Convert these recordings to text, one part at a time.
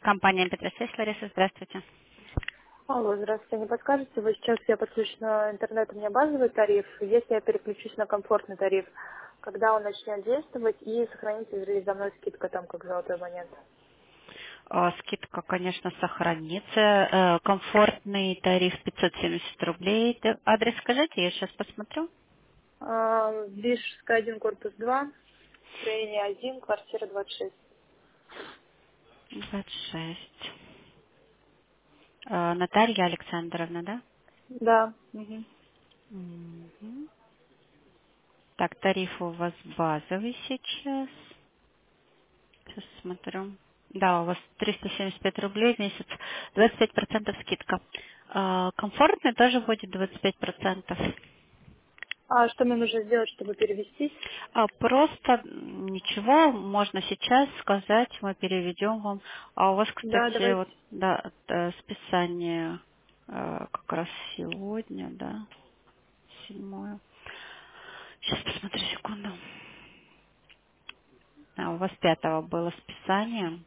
Компания Петросвязь, Лариса, здравствуйте. Алло, здравствуйте. Не подскажете, вы сейчас я подключена на интернет, у меня базовый тариф. Если я переключусь на комфортный тариф, когда он начнет действовать и сохранится ли за мной скидка там как золотой момент? Скидка, конечно, сохранится. Комфортный тариф 570 рублей. Адрес скажите, я сейчас посмотрю. Вишская 1, корпус 2, строение 1, квартира 26. 26. Наталья Александровна, да? Да. Мгм. Мгм. Так, тариф у вас базовый сейчас. Сейчас смотрю. Да, у вас 375 рублей в месяц, 25% скидка. Комфортный тоже будет 25%. А что мне нужно сделать, чтобы перевестись? Просто ничего, можно сейчас сказать, мы переведем вам. А у вас, Да, кстати, давайте. вот, да, списание как раз сегодня, да, 7. Сейчас посмотрю секунду. У вас 5 было списание.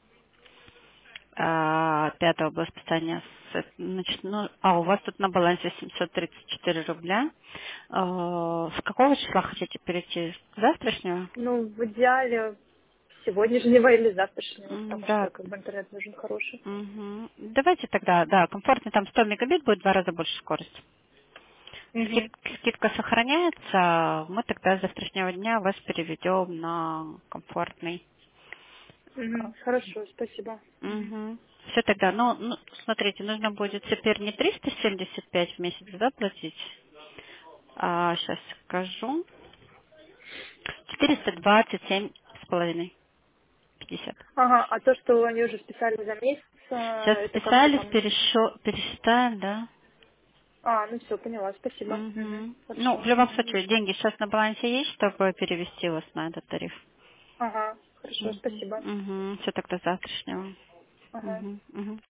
5 было списание. Значит, у вас тут на балансе 734 рубля. С какого числа хотите перейти? С завтрашнего? Ну, в идеале сегодняшнего или завтрашнего, потому Да. что как бы интернет нужен хороший. Мгм. Давайте тогда, да, комфортный там 100 мегабит будет в 2 раза больше скорость. Угу. Скидка сохраняется, мы тогда с завтрашнего дня вас переведем на комфортный. Угу. Хорошо, спасибо. Мгм. Все тогда, смотрите, нужно будет теперь не 375 в месяц, да, платить, сейчас скажу, 427,5, 50. Ага, а то, что они уже списали за месяц, Сейчас это как-то списались, там... пересчитаем, да. Ну все, поняла, спасибо. Угу, Ну, в хорошо. любом Мгм. случае, деньги сейчас на балансе есть, чтобы перевести вас на этот тариф. Ага, хорошо, спасибо. Все тогда завтрашнего. Ага. Мгм.